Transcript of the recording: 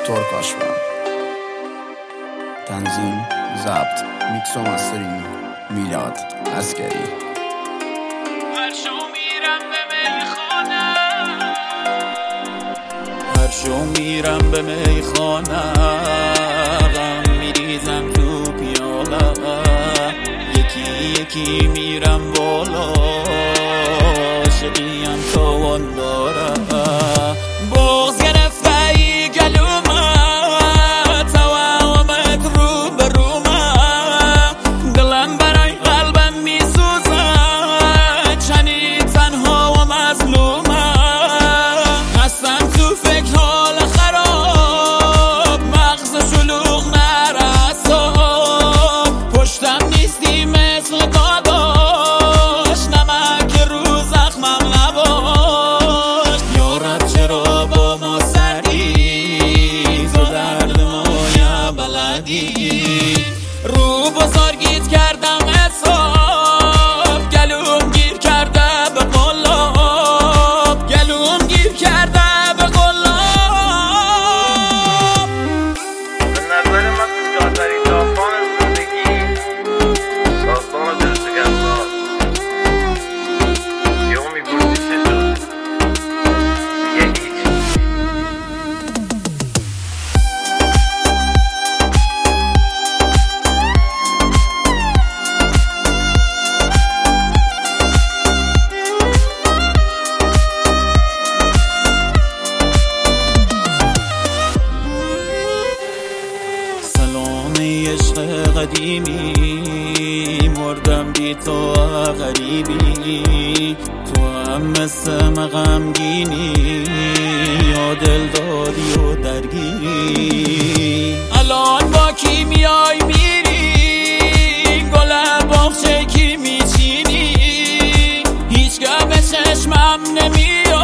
ترکاشفم. تنظیم، ضبط، میکس و مسترینگ میلاد عسکری. هر شو میرم به میخانه غم میریزم تو پیاله، یکی یکی میرم بالا، عاشقیم تاوان داره. بغض گرفته ای گلومه، توامت رو به رومه، دلم برای قلبم میسوزه، چنی تنها و مظلومه. هستم تو فکر حال خراب، مغز شلوغ نرساب، پشتم نیستی مثل داداش، نمک رو زخمم نباش. یارب چرا با ما سری، تو درد ما یا بلدی، رو بزرگیت کردم حساب، گلوم گیر کرده به قلاب، گلوم گیر کرده به قلاب. به نظر من سوزاترین داستان زندگی داستان دل شکستاست. یهو میپرسی چه شد، میگه هیچ. سلام عشق قدیمی، مردم بی تو غریبی، تو هم مثل من غمگینی، یا دل دادی و درگیری. الان با کی میای میری، گل باغچه کی میچینی، هیچگاه به چشمم نمیاد،